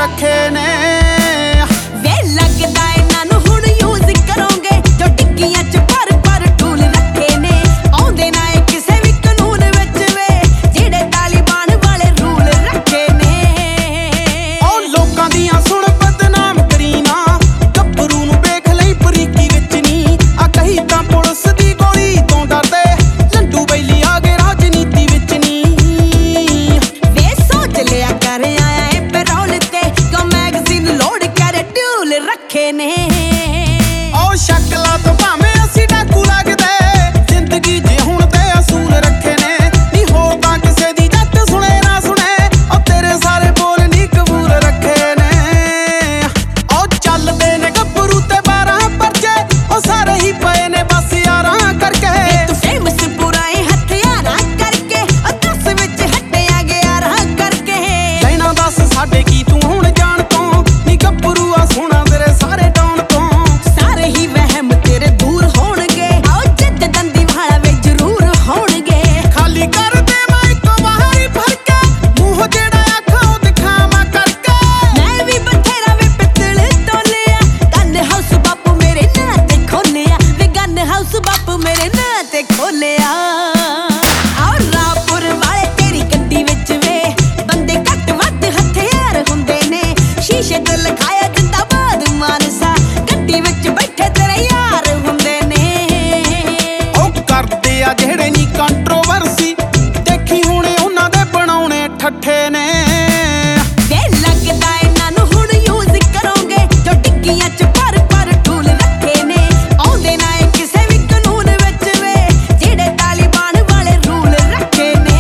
रखे ने। वे लगदा इन्हां नूं हुण यूज करोगे जो डिग्गियां च पर टूल रखे ने। आउंदे ना ए किसे भी कानून विच वे जिहड़े तालिबान वाले रूल रखे ने। ओ लोकां दियां सुण बदनाम करी ना, गब्बरू नूं वेख लई बरीकी विच नी। आ कही तां पुलिस दी गोली तों डरदे, लंडू बैली आ गए राजनीति विच नी। वे सोच लिया कर आया ए पैरोल ते क्यों मैगजीन लोड कर टूल रखे ने। ओ शक्ला तो भावें असीं डाकू लगदे, जिंदगी जे हुण ते असूल रखे ने। नी हो तां किसे दी जट सुणे ना सुणे, ओ तेरे सारे बोल नी कबूल रखे ने। ओ चलदे ने गब्बरू ते 12 परचे, ओ सारे ही पए ने बस यारां करके। तू फेमस पुराए हथियारां करके, ओ 10 विच हट्टिया गया राह करके। कहना दस साडे की तू हुण जाण तों, नी गब्बरू आ सोहणा तेरे सारे डौण तों। सारे ही वहम तेरे दूर होणगे, आओ जिद्द दंदी वाला वे जरूर होणगे। खाली कर दे मैं तो बाहर ही भर के, मूंह जेड़ा आखां ओ दिखावां करके। मैं भी बथेरा वे पित्तल तोलिया, गन हाउस बापू मेरे नां ते खोलिया। वे गन हाउस बापू मेरे नां ते खोलिया। आओ रापुर वाले तेरी गड्डी विच वे बंदे घट वध हथियार हुंदे ने। शीशे ते लिखाया जिंदाबाद मानसा, गड्डी विच बैठे तेरे यार हुंदे ने। ओ करदे आ ਜਿਹੜੇ ਨੀ ਕੰਟਰੋਵਰਸੀ, ਦੇਖੀ ਹੁਣੇ ਉਹਨਾਂ ਦੇ ਬਣਾਉਣੇ ਠੱਠੇ ਨੇ। ਵੇ ਲੱਗਦਾ ਇਨ੍ਹਾਂ ਨੂੰ ਹੁਣ ਯੂਜ਼ ਕਰੋਗੇ ਜੋ ਡਿੱਗੀਆਂ ਚ ਪਰ ਟੂਲ ਰੱਖੇ ਨੇ। ਆਉਂਦੇ ਨਾ ਇਹ ਕਿਸੇ ਵੀ ਕਾਨੂੰਨ ਵਿੱਚ ਵੇ ਜਿਹੜੇ ਤਾਲਿਬਾਨ ਵਾਲੇ ਰੂਲ ਰੱਖੇ ਨੇ।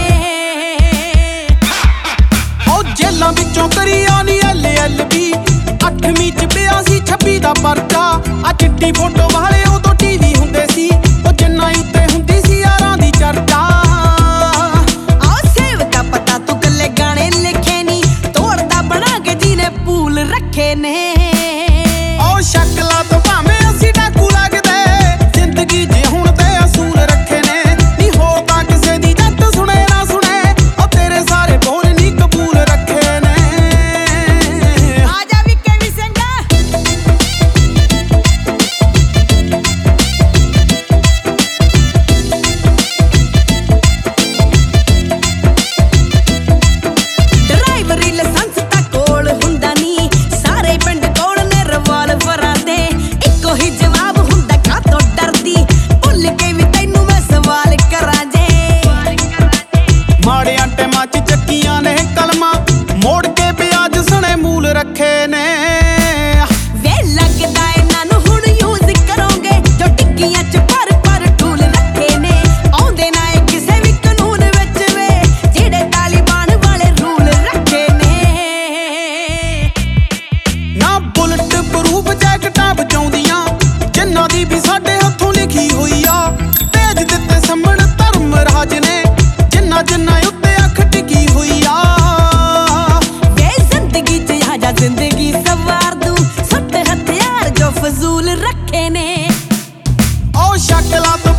ਉਹ ਜੇਲਾਂ ਵਿੱਚੋਂ ਕਰੀ ਆਉਣੀ LLB, 8ਵੀਂ ਚ ਪਿਆ ਸੀ 26 ਦਾ ਪਰਚਾ। ਆ ਚਿੱਟੀ ਫੋਟੋ ਵਾਲੇ ਉਦੋਂ TV ਹੁੰਦੇ ਸੀ, ਉਹ ਜਿੰਨਾ ਉੱਤੇ ਹੁੰਦੀ ਸੀ ਯਾਰਾਂ ਦੀ ਚਰਚਾ। ਆਓ ਸੇਵ ਦਾ ਪਤਾ ਤੂੰ ਕੱਲੇ ਗਾਣੇ ਲਿਖੇ ਨੀ, ਤੋੜਦਾ ਬਣਾ ਕੇ ਜਿਹਨੇ ਪੂਲ ਰੱਖੇ ਨੇ। ਉਹ ਸ਼ਕਲਾਂ ਤੋਂ ਭਾਵੇਂ ਅਸੀਂ ਡਾਕੂ ਲੱਗਦੇ, ਜ਼ਿੰਦਗੀ ਜੇ ਹੁਣ ਤੇ ਅਸੂਲ ਰੱਖੇ ਨੇ। ਨੀ ਹੋ ਤਾਂ ਕਿਸੇ ਦੀ ਜੱਟ ਸੁਣੇ ਨਾ ਸੁਣੇ, ਉਹ ਤੇਰੇ ਸਾਰੇ ਬੋਲ ਨੀ ਕਬੂਲ ਰੱਖੇ ਨੇ। ਆ ਜਾ ਵਿਕੇ ਵੀ ਸਿੰਘਾ। ਡਰਾਈਵਰੀ ਲਾਇਸੈਂਸ ਤਾਂ ਕੋਲ ਹੁੰਦਾ ਨੀ, ਸਾਰੇ ਪਿੰਡ ਕੋਲ ਨੇ ਰਿਵਾਲਵਰਾਂ ਦੇ। ਇੱਕੋ ਹੀ ਜਵਾਬ ਹੁੰਦਾ ਕਾਹਤੋਂ ਡਰਦੀ, ਭੁੱਲ ਕੇ ਵੀ ਤੈਨੂੰ ਮੈਂ ਸਵਾਲ ਕਰਾਂ ਜੇ। ਮਾੜਿਆਂ ਟੈਮਾਂ ਚ ਚੱਕੀਆਂ ਨੇ ਕਲਮਾਂ, ਮੋੜ ਕੇ ਵਿਆਜ ਸਣੇ ਮੂਲ ਰੱਖੇ ਨੇ। ਵੇ ਲੱਗਦਾ ਇਨ੍ਹਾਂ ਨੂੰ ਹੁਣ ਯੂਜ਼ ਕਰੋਗੇ ਜੋ ਡਿੱਗੀਆਂ ਚ ਪਰ ਟੂਲ ਰੱਖੇ ਨੇ। ਆਉਂਦੇ ਨਾ ਇਹ ਕਿਸੇ ਵੀ ਕਾਨੂੰਨ ਵਿੱਚ ਵੇ ਜਿਹੜੇ ਤਾਲਿਬਾਨ ਵਾਲੇ ਰੂਲ ਰੱਖੇ ਨੇ। ਨਾ ਬੁਲਟ ਪ੍ਰੂਫ ਜੈਕਟਾਂ ਬਚਾਉਂਦੀਆਂ, ਜਿਨ੍ਹਾਂ ਦੀ ਵੀ ਸਾਡੇ ਹੱਥੋਂ ਲਿਖੀ ਹੋਈ ਆ। ਭੇਜ ਦਿੱਤੇ ਸੰਮਣ ਧਰਮ ਰਾਜ ਨੇ, ਜਿਨ੍ਹਾਂ ਉੱਤੇ ਅੱਖ ਟਿਕੀ ਹੋਈ ਆ। ਵੇ ਜ਼ਿੰਦਗੀ ਚ ਆ ਜਾ ਜ਼ਿੰਦਗੀ ਸਵਾਰ ਦੂੰ, ਸੁੱਟ ਹਥਿਆਰ ਜੋ ਫਜ਼ੂਲ ਰੱਖੇ ਨੇ। ਉਹ ਸ਼ਕਲਾਂ ਤੋਂ